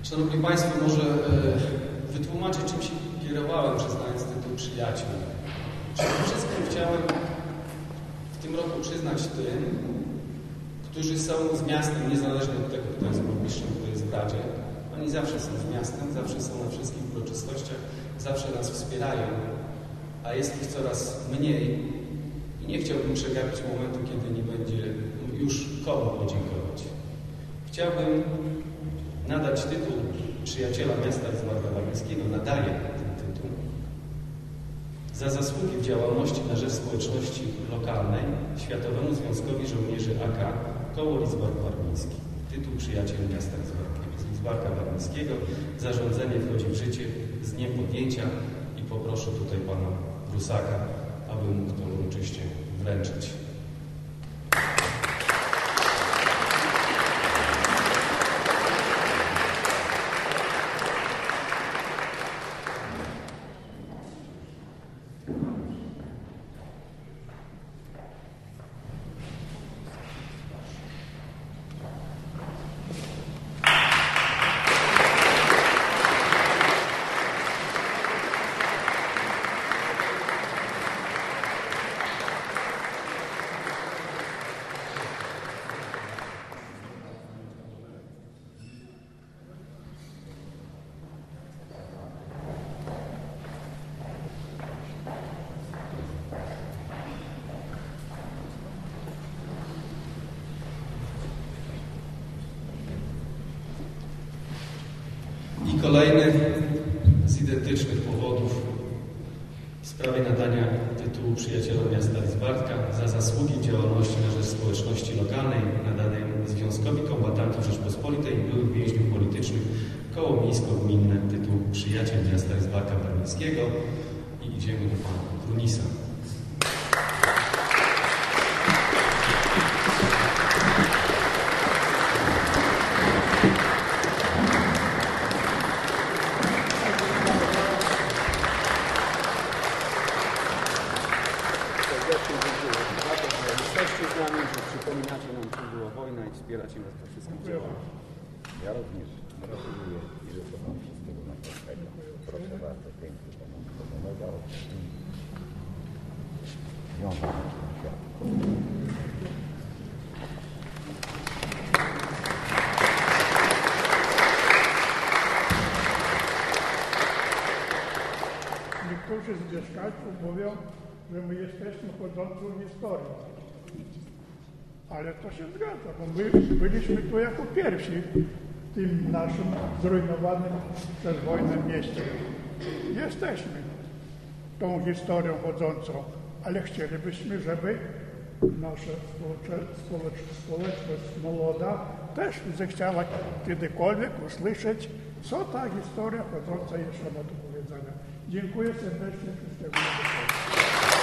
Szanowni Państwo, może wytłumaczę, czym się kierowałem, przyznając tytuł przyjaciół. Przede wszystkim chciałem w tym roku przyznać tym, którzy są z miastem, niezależnie od tego, kto jest burmistrzem, kto jest w Radzie. Oni zawsze są z miastem, zawsze są na wszystkich uroczystościach, zawsze nas wspierają, a jest ich coraz mniej. I nie chciałbym przegapić momentu, kiedy nie będzie już komu podziękować. Chciałbym nadać tytuł przyjaciela miasta Zwarka Warmińskiego, nadaję ten tytuł, za zasługi w działalności na rzecz społeczności lokalnej Światowemu Związkowi Żołnierzy AK Koło Lidzbark Warmiński. Tytuł przyjaciel miasta Lidzbarka Warmińskiego. Zarządzenie wchodzi w życie z dniem podjęcia i poproszę tutaj pana Prusaka, aby mógł to uroczyście wręczyć. I kolejny z identycznych powodów w sprawie nadania tytułu przyjaciela miasta Lidzbarka za zasługi w działalności na rzecz społeczności lokalnej nadaję Związkowi Kombatantów Rzeczpospolitej i byłych więźniów politycznych Koło Miejsko-Gminne tytuł przyjaciel miasta Lidzbarka Warmińskiego i idziemy do pana Krunisa. Przypominacie nam, czym była wojna i wspieracie nas we wszystkim działaniach. Ja również gratuluję i życzę wam wszystkiego najlepszego. Proszę bardzo, piękny pomagał. Związek Niektórzy z mieszkańców mówią, że my jesteśmy chodzącą historią. Ale to się zgadza, bo my byliśmy tu jako pierwsi w tym naszym zrujnowanym przez wojnę mieście. Jesteśmy tą historią chodzącą, ale chcielibyśmy, żeby nasza społeczność młoda też zechciała kiedykolwiek usłyszeć, co ta historia chodząca jeszcze ma do powiedzenia. Dziękuję serdecznie wszystkiego dobrego.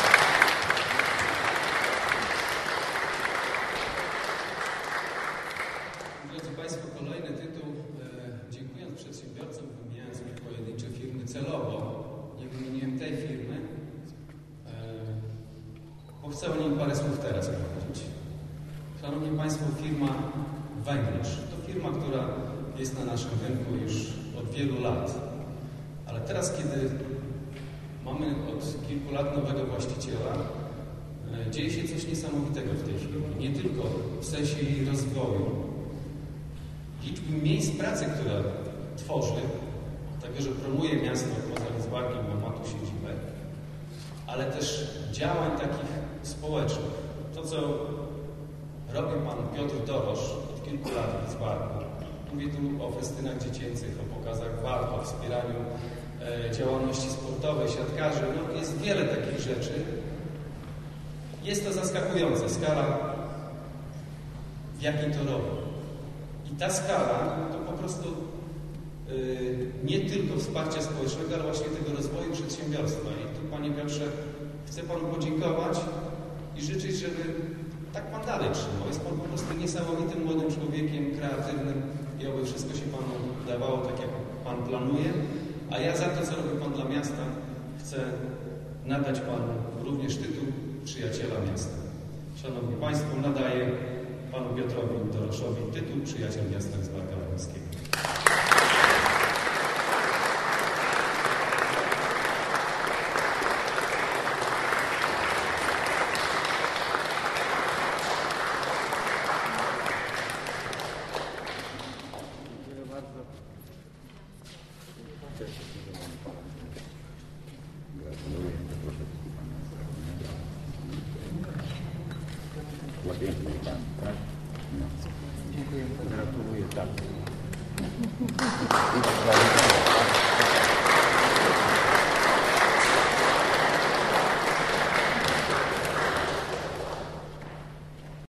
Drodzy Państwo, kolejny tytuł. Dziękując przedsiębiorcom, wymieniając mi pojedyncze firmy celowo, nie wymieniłem tej firmy, bo chcę o nim parę słów teraz powiedzieć. Szanowni Państwo, firma Węglarz to firma, która jest na naszym rynku już od wielu lat. Ale teraz, kiedy mamy od kilku lat nowego właściciela, dzieje się coś niesamowitego w tej firmie. Nie tylko w sensie jej rozwoju, liczby miejsc pracy, które tworzy, tego, że promuje miasto poza Lidzbarkiem, bo ma tu siedzibę, ale też działań takich społecznych. To, co robi pan Piotr Dorosz od kilku lat w Lidzbarku. Mówię tu o festynach dziecięcych, o pokazach walk, o wspieraniu działalności sportowej, siatkarzy. No, jest wiele takich rzeczy. Jest to zaskakująca skala, w jakiej to robi. I ta skala to po prostu nie tylko wsparcia społecznego, ale właśnie tego rozwoju przedsiębiorstwa. I tu, panie Piotrze, chcę panu podziękować i życzyć, żeby tak pan dalej trzymał. Jest pan po prostu niesamowitym młodym człowiekiem, kreatywnym i oby wszystko się panu udawało tak, jak pan planuje. A ja za to, co robi pan dla miasta, chcę nadać panu również tytuł przyjaciela miasta. Szanowni Państwo, nadaję panu Piotrowi Doroszowi tytuł przyjaciel miasta Lidzbarka Warmińskiego. Piękny pan, tak? No. Dziękuję. Gratuluję, tak. I